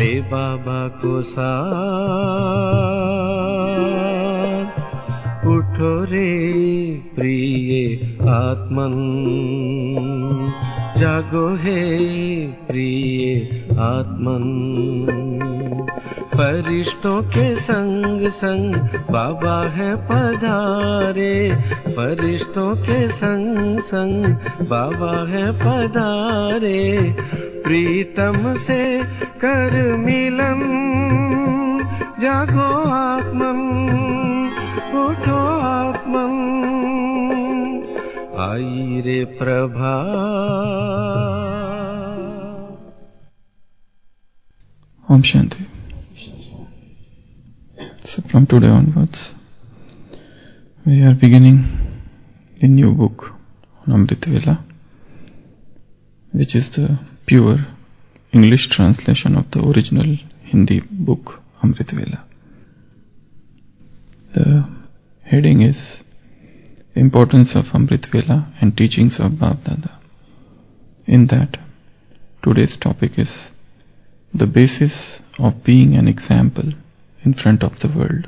ले बाबा को साथ, उठो रे प्रिय आत्मन, जागो हे प्रिय आत्मन। फरिश्तों के संग संग बाबा है पधारे, फरिश्तों के संग संग बाबा है पधारे। प्रीतम से कर मिलन, जागो आत्मन, उठो आत्मन, आई रे Prabha. Om Shanti. So from today onwards, we are beginning the new book on Amrit Vela, which is the pure English translation of the original Hindi book Amrit Vela. The heading is Importance of Amrit Vela and Teachings of Bap Dada. In that, today's topic is the basis of being an example in front of the world.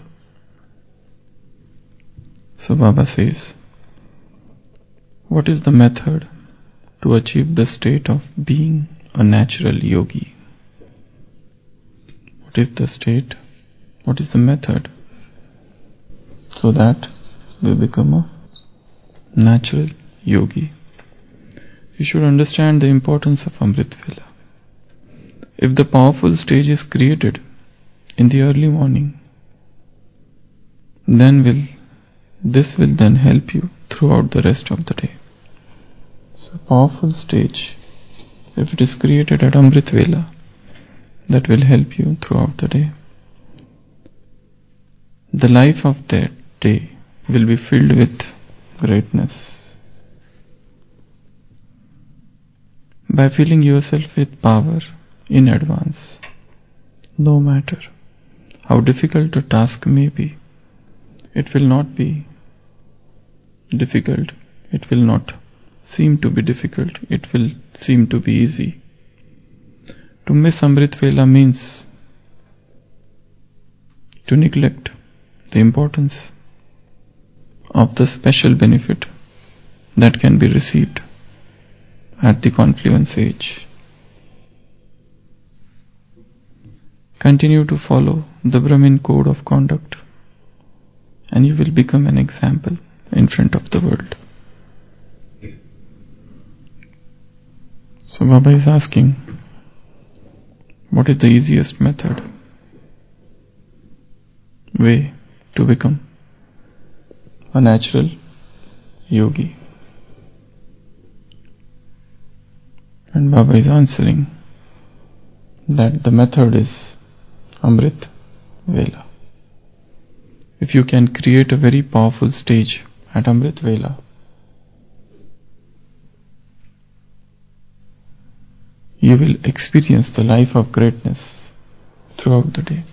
So Baba says, what is the method to achieve the state of being a natural yogi? What is the state? What is the method so that we become a natural yogi? We should understand the importance of Amrit Vela. If the powerful stage is created in the early morning, then this will then help you throughout the rest of the day. So powerful stage, if it is created at Amrit Vela, that will help you throughout the day. The life of that day will be filled with greatness. By filling yourself with power in advance, no matter how difficult a task may be, it will not be difficult, it will not seem to be difficult, it will seem to be easy. To miss Amrit Vela means to neglect the importance of the special benefit that can be received at the confluence age. Continue to follow the Brahmin code of conduct and you will become an example in front of the world. So Baba is asking, what is the easiest method, way to become a natural yogi? And Baba is answering that the method is Amrit Vela. If you can create a very powerful stage at Amrit Vela, you will experience the life of greatness throughout the day.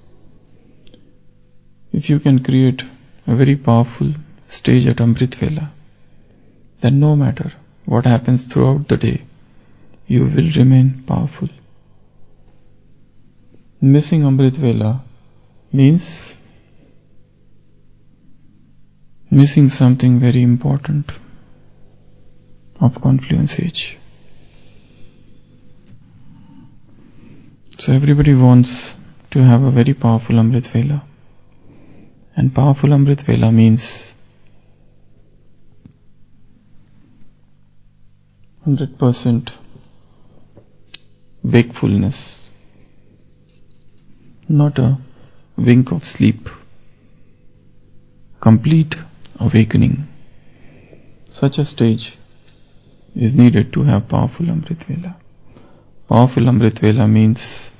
If you can create a very powerful stage at Amrit Vela, then no matter what happens throughout the day, you will remain powerful. Missing Amrit Vela means missing something very important of confluence age. So everybody wants to have a very powerful Amrit Vela. And powerful Amrit Vela means 100% wakefulness, not a wink of sleep. Complete awakening. Such a stage is needed to have powerful Amrit Vela. Powerful Amrit Vela means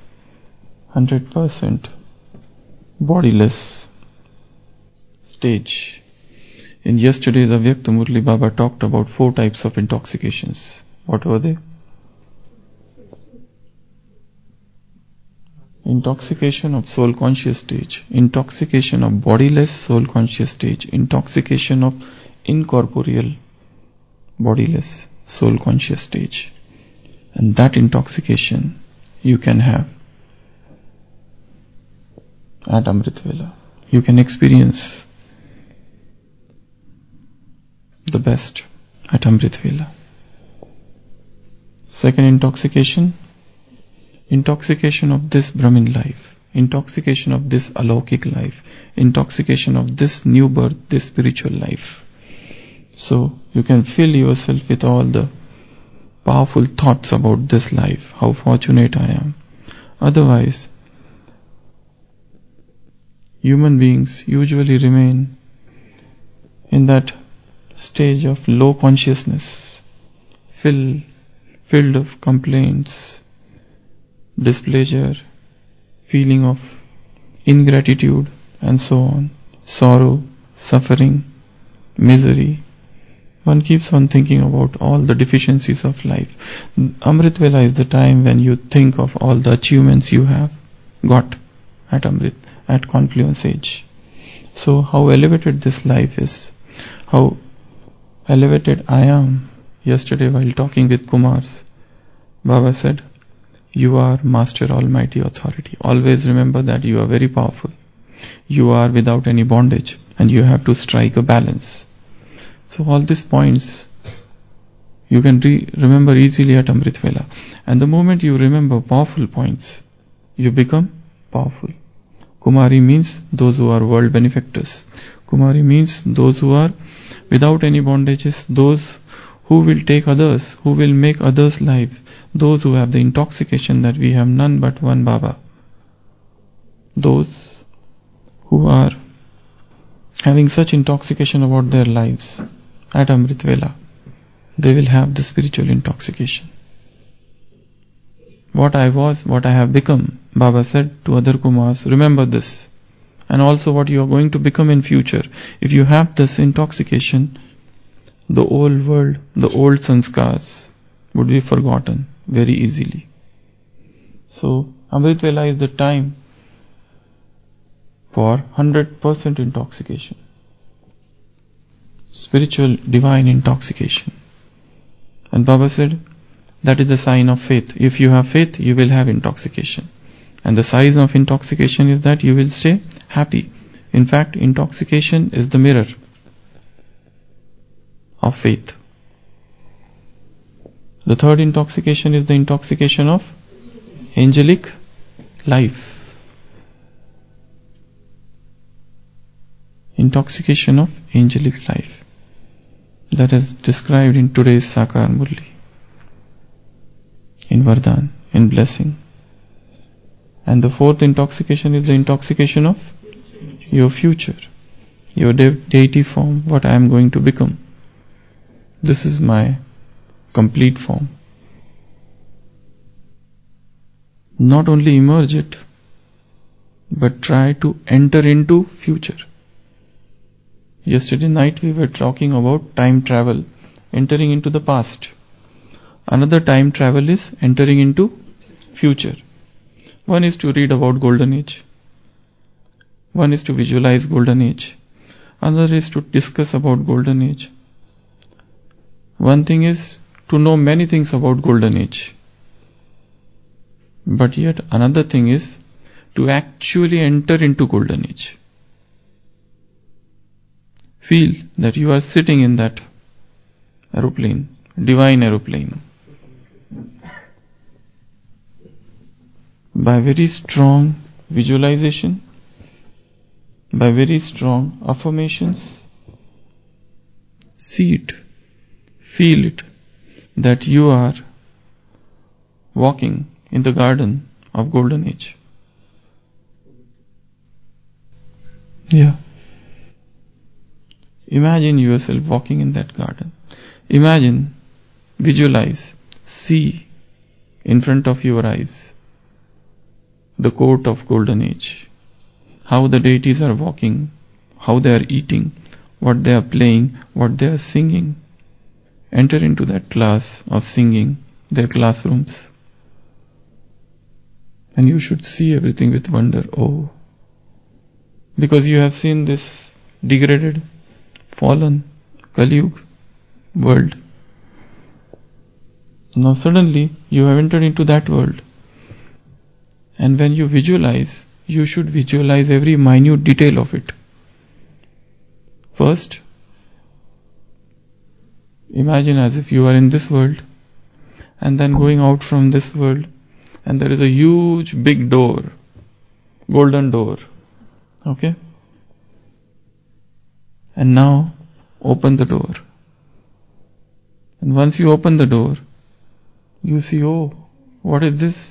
100% bodiless stage. In yesterday's Avyakta Murli, Baba talked about 4 types of intoxications. What were they? Intoxication of soul conscious stage, intoxication of bodiless soul conscious stage, intoxication of incorporeal bodiless soul conscious stage. And that intoxication you can have at Amrit Vela. You can experience the best at Amrit Vela. Second intoxication of this Brahmin life, intoxication of this Alaukik life, intoxication of this new birth, this spiritual life. So you can fill yourself with all the powerful thoughts about this life, how fortunate I am. Otherwise, human beings usually remain in that stage of low consciousness, filled of complaints, displeasure, feeling of ingratitude, and so on, sorrow, suffering, misery. One keeps on thinking about all the deficiencies of life. Amrit Vela is the time when you think of all the achievements you have got at Amrit, at Confluence age. So how elevated this life is, how elevated I am. Yesterday while talking with Kumars, Baba said, you are Master Almighty Authority. Always remember that you are very powerful. You are without any bondage and you have to strike a balance. So all these points you can remember easily at Amrit Vela. And the moment you remember powerful points, you become powerful. Kumari means those who are world benefactors. Kumari means those who are without any bondages, those who will take others, who will make others' life, those who have the intoxication that we have none but one Baba. Those who are having such intoxication about their lives at Amrit Vela, they will have the spiritual intoxication. What I was, what I have become, Baba said to other Kumars, remember this. And also what you are going to become in future. If you have this intoxication, the old world, the old sanskars would be forgotten very easily. So Amrit Vela is the time for 100% intoxication. Spiritual, divine intoxication. And Baba said, that is the sign of faith. If you have faith, you will have intoxication. And the sign of intoxication is that you will stay happy. In fact, intoxication is the mirror of faith. The third intoxication is the intoxication of angelic life. Intoxication of angelic life. That is described in today's Sakar Murli, in Vardhan, in blessing. And the fourth intoxication is the intoxication of your future, your deity form, what I am going to become. This is my complete form. Not only emerge it, but try to enter into future. Yesterday night we were talking about time travel, entering into the past. Another time travel is entering into future. One is to read about Golden Age. One is to visualize Golden Age. Another is to discuss about Golden Age. One thing is to know many things about Golden Age. But yet another thing is to actually enter into Golden Age. Feel that you are sitting in that aeroplane, divine aeroplane. By very strong visualization, by very strong affirmations, see it, feel it, that you are walking in the garden of Golden Age. Yeah. Imagine yourself walking in that garden. Imagine, visualize, see in front of your eyes the court of Golden Age, how the deities are walking, how they are eating, what they are playing, what they are singing. Enter into that class of singing, their classrooms, and you should see everything with wonder. Oh, because you have seen this degraded, fallen, Kali-Yuga world. Now suddenly you have entered into that world. And when you visualize, you should visualize every minute detail of it. First, imagine as if you are in this world, and then going out from this world, and there is a huge big door, golden door. Okay? And now open the door. And once you open the door, you see, oh, what is this?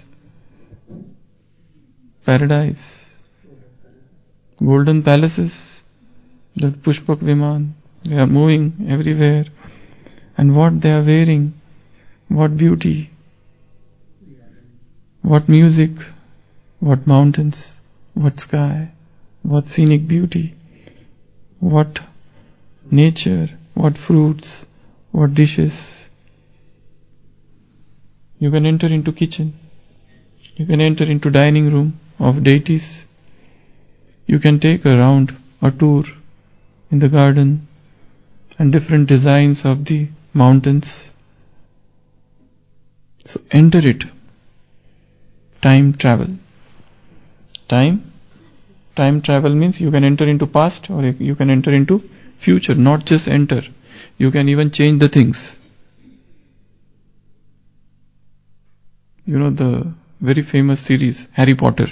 Paradise. Golden palaces. The Pushpak Viman. They are moving everywhere. And what they are wearing. What beauty. What music. What mountains. What sky. What scenic beauty. What nature. What fruits. What dishes. You can enter into kitchen. You can enter into dining room of deities. You can take a tour in the garden and different designs of the mountains. So enter it. Time travel. Time travel means you can enter into past or you can enter into future. Not just enter. You can even change the things. You know the very famous series Harry Potter.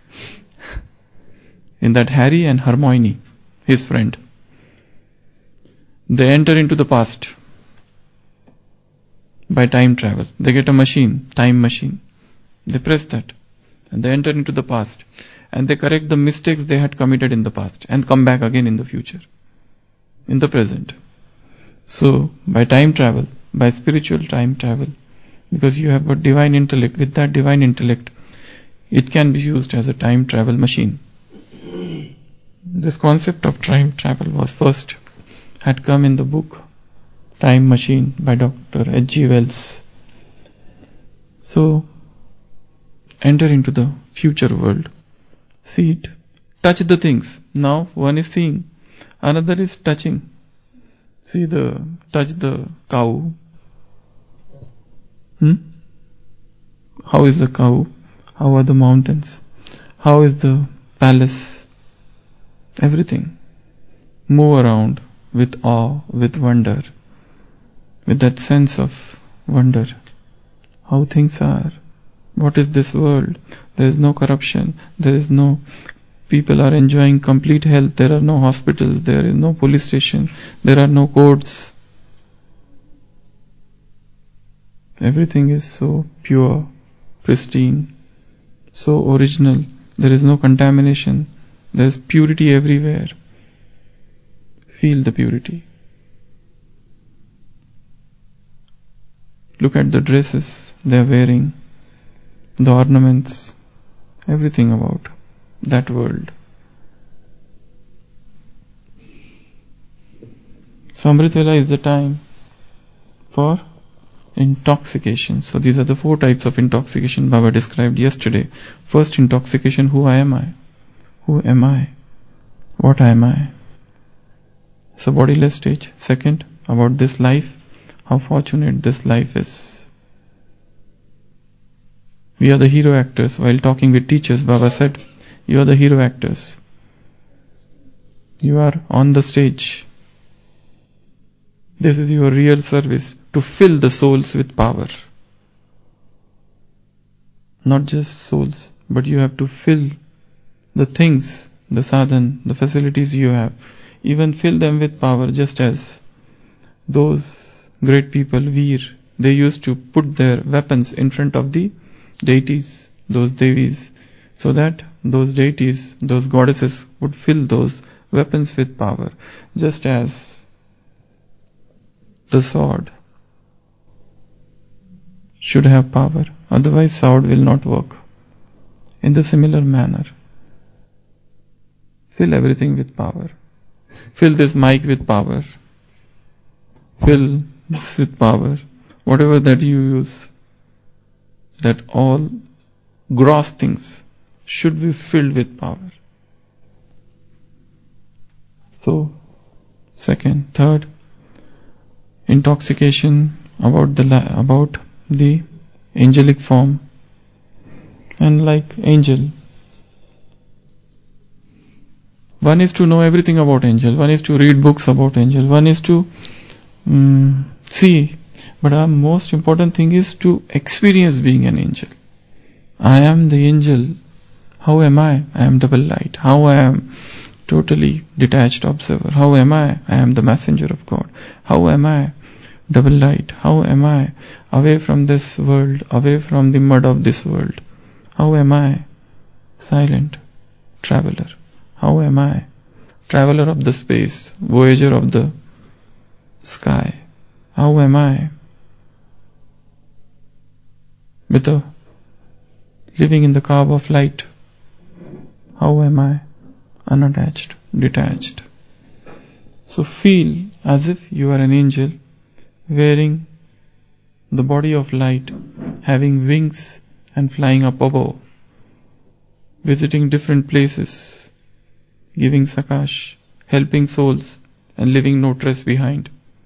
In that Harry and Hermione, his friend, they enter into the past by time travel. They get a machine, time machine. They press that and they enter into the past and they correct the mistakes they had committed in the past and come back again in the future, in the present. So by time travel, by spiritual time travel, because you have got divine intellect, with that divine intellect, it can be used as a time travel machine. This concept of time travel was first had come in the book Time Machine by Dr. H.G. Wells. So, enter into the future world. See it. Touch the things. Now one is seeing, another is touching. Touch the cow. How is the cow? How are the mountains? How is the palace? Everything. Move around with awe, with wonder, with that sense of wonder. How things are. What is this world? There is no corruption. There is no... People are enjoying complete health. There are no hospitals. There is no police station. There are no courts. Everything is so pure, pristine, so original. There is no contamination. There is purity everywhere. Feel the purity. Look at the dresses they are wearing, the ornaments, everything about that world. So Amrit Vela is the time for intoxication. So these are the 4 types of intoxication Baba described yesterday. First intoxication, who am I? Who am I? What am I? It's a bodiless stage. Second, about this life, how fortunate this life is. We are the hero actors. While talking with teachers, Baba said, you are the hero actors. You are on the stage. This is your real service, to fill the souls with power. Not just souls, but you have to fill the things, the sadhan, the facilities you have. Even fill them with power, just as those great people, Veer, they used to put their weapons in front of the deities, those devis, so that those deities, those goddesses would fill those weapons with power. Just as the sword should have power, otherwise sword will not work. In the similar manner, fill everything with power. Fill this mic with power. Fill this with power. Whatever that you use, that all gross things should be filled with power. So, second, third, intoxication about the angelic form. And like angel, One is to know everything about angel, one is to read books about angel, one is to see. But the most important thing is to experience being an angel. I am the angel. How am I? I am double light. How I am totally detached observer. How am I? I am the messenger of God. How am I? Double light. How am I? Away from this world, away from the mud of this world. How am I? Silent traveler. How am I? Traveler of the space, voyager of the sky. How am I? With a living in the curve of light. How am I? Unattached, detached. So feel as if you are an angel wearing the body of light, having wings and flying up above, visiting different places, giving sakash, helping souls and leaving no trace behind.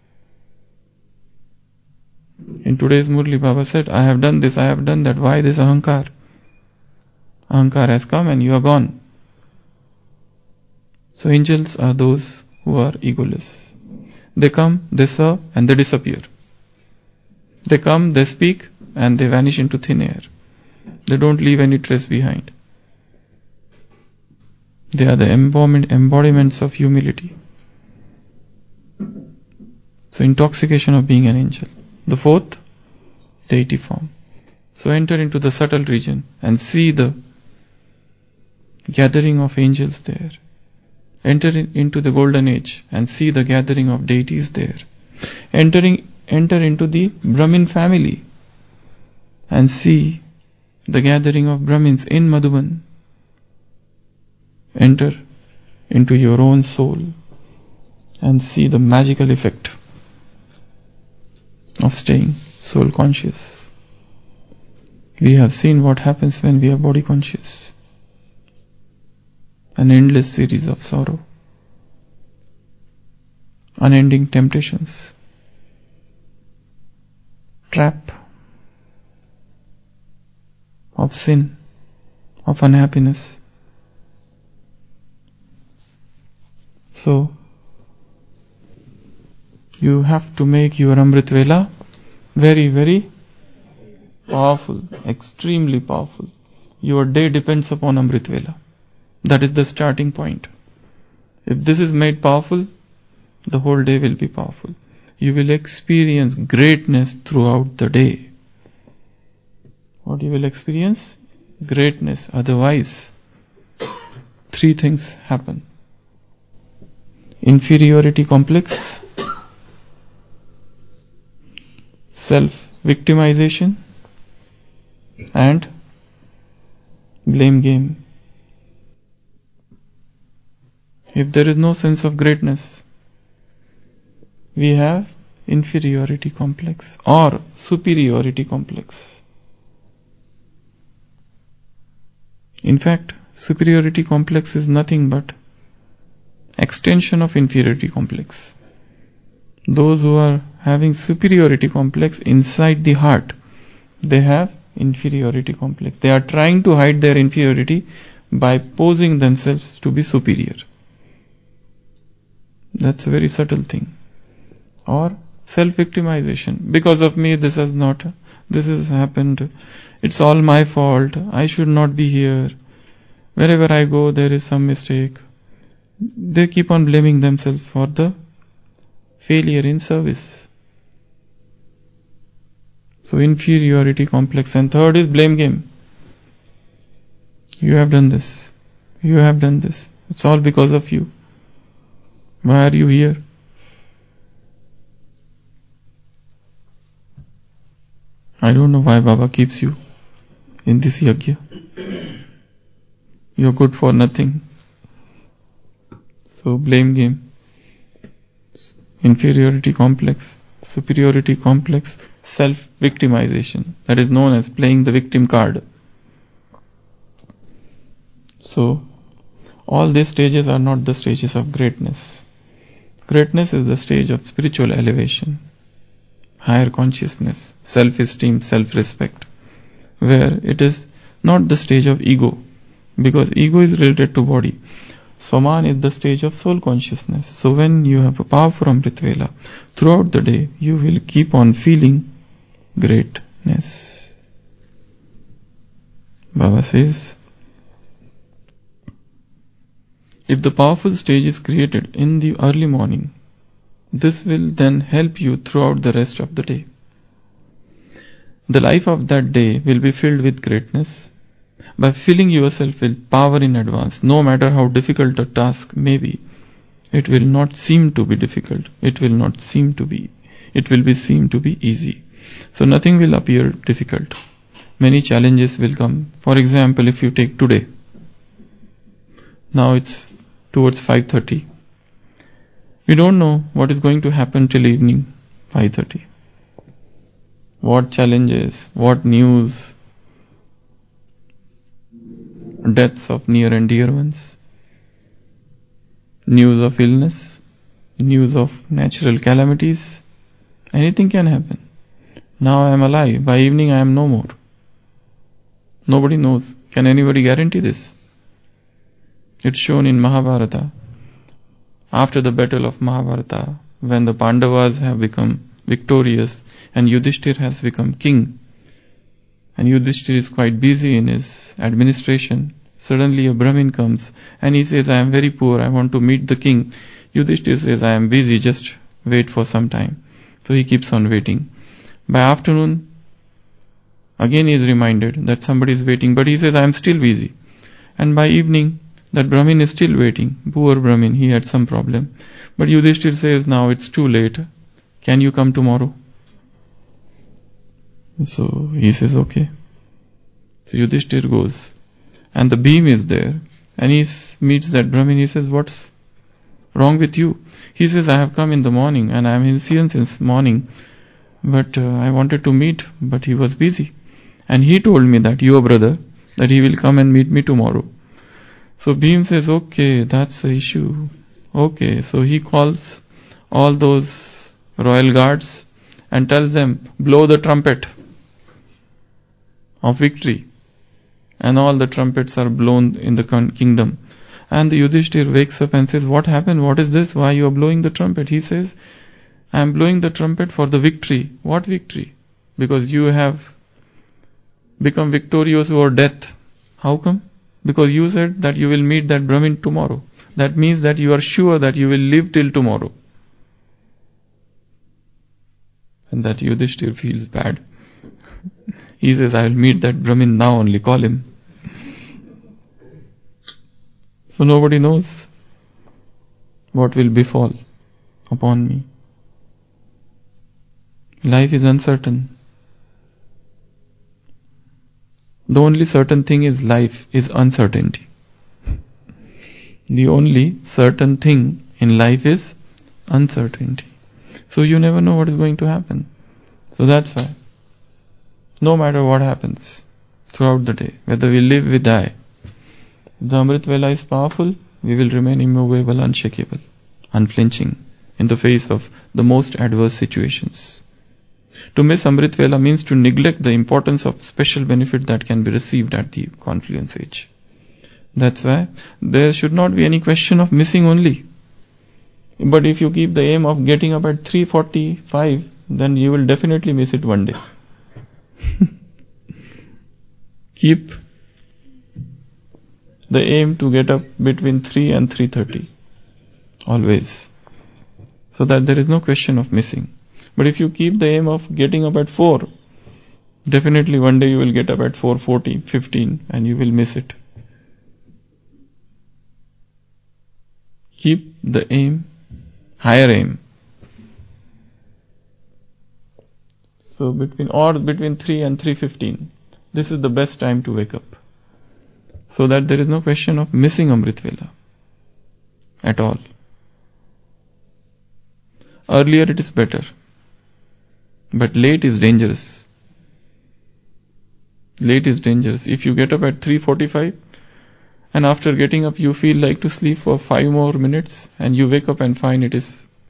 In today's Murli, Baba said, I have done this, I have done that. Why this ahankar? Ahankar has come and you are gone. So angels are those who are egoless. They come, they serve and they disappear. They come, they speak and they vanish into thin air. They don't leave any trace behind. They are the embodiments of humility. So intoxication of being an angel. The fourth, deity form. So enter into the subtle region and see the gathering of angels there. Enter into the golden age and see the gathering of deities there. Enter into the Brahmin family and see the gathering of Brahmins in Madhuban. Enter into your own soul and see the magical effect of staying soul conscious. We have seen what happens when we are body conscious. An endless series of sorrow, unending temptations, trap of sin, of unhappiness. So, you have to make your Amrit Vela very, very powerful, extremely powerful. Your day depends upon Amrit Vela. That is the starting point. If this is made powerful, the whole day will be powerful. You will experience greatness throughout the day. What you will experience? Greatness. Otherwise, three things happen. Inferiority complex, self-victimization, and blame game. If there is no sense of greatness, we have inferiority complex or superiority complex. In fact, superiority complex is nothing but extension of inferiority complex. Those who are having superiority complex inside the heart, they have inferiority complex. They are trying to hide their inferiority by posing themselves to be superior. That's a very subtle thing. Or self-victimization. Because of me this has happened. It's all my fault. I should not be here. Wherever I go there is some mistake. They keep on blaming themselves for the failure in service. So inferiority complex. And third is blame game. You have done this. You have done this. It's all because of you. Why are you here? I don't know why Baba keeps you in this yajna. You're good for nothing. So blame game, inferiority complex, superiority complex, self-victimization. That is known as playing the victim card. So all these stages are not the stages of greatness. Greatness is the stage of spiritual elevation, higher consciousness, self-esteem, self-respect, where it is not the stage of ego, because ego is related to body. Swaman is the stage of soul consciousness. So when you have a powerful Amrit Vela, throughout the day you will keep on feeling greatness. Baba says, if the powerful stage is created in the early morning, this will then help you throughout the rest of the day. The life of that day will be filled with greatness. By filling yourself with power in advance, no matter how difficult a task may be, it will not seem to be difficult. It will seem to be easy. So nothing will appear difficult. Many challenges will come. For example, if you take today, now it's towards 5:30. We don't know what is going to happen till evening 5:30. What challenges, what news, deaths of near and dear ones, news of illness, news of natural calamities, anything can happen. Now I am alive, by evening I am no more. Nobody knows. Can anybody guarantee this? It's shown in Mahabharata. After the battle of Mahabharata, when the Pandavas have become victorious and Yudhishthir has become king, and Yudhishthir is quite busy in his administration, suddenly a Brahmin comes and he says, I am very poor, I want to meet the king. Yudhishthir says, I am busy, just wait for some time. So he keeps on waiting. By afternoon, again he is reminded that somebody is waiting, but he says, I am still busy. And by evening, that Brahmin is still waiting. Poor Brahmin, he had some problem. But Yudhishthir says, now it's too late. Can you come tomorrow? So he says, okay. So Yudhishthir goes. And the Bhim is there. And he meets that Brahmin. He says, what's wrong with you? He says, I have come in the morning and I am in Sion since morning. But I wanted to meet, but he was busy. And he told me that, your brother, that he will come and meet me tomorrow. So Bhim says, okay, that's the issue. Okay, so he calls all those royal guards and tells them, blow the trumpet of victory. And all the trumpets are blown in the kingdom. And the Yudhishthir wakes up and says, what happened? What is this? Why you are blowing the trumpet? He says, I am blowing the trumpet for the victory. What victory? Because you have become victorious over death. How come? Because you said that you will meet that Brahmin tomorrow. That means that you are sure that you will live till tomorrow. And that Yudhishthir feels bad. He says, I will meet that Brahmin now only, call him. So nobody knows what will befall upon me. Life is uncertain. The only certain thing is life is uncertainty. The only certain thing in life is uncertainty. So you never know what is going to happen. So that's why, no matter what happens throughout the day, whether we live, we die, if the Amrit Vela is powerful, we will remain immovable, unshakable, unflinching in the face of the most adverse situations. To miss Amrit Vela means to neglect the importance of special benefit that can be received at the confluence age. That's why there should not be any question of missing only. But if you keep the aim of getting up at 3:45, then you will definitely miss it one day. Keep the aim to get up between 3 and 3:30. Always. So that there is no question of missing. But if you keep the aim of getting up at 4, definitely one day you will get up at 4:40, 15 and you will miss it. Keep the aim, higher aim. So between 3 and 3:15, this is the best time to wake up. So that there is no question of missing Amrit Vela at all. Earlier it is better. But late is dangerous. Late is dangerous. If you get up at 3:45 and after getting up you feel like to sleep for 5 more minutes and you wake up and find it is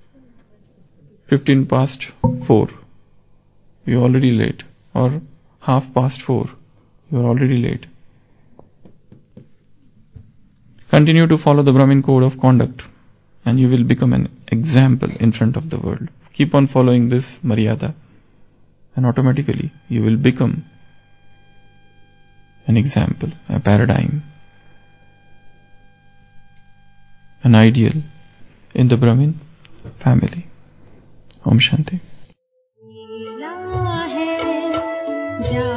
15 past 4. You're already late. Or half past 4. You're already late. Continue to follow the Brahmin code of conduct and you will become an example in front of the world. Keep on following this Maryada and automatically you will become an example, a paradigm, an ideal in the Brahmin family. Om Shanti.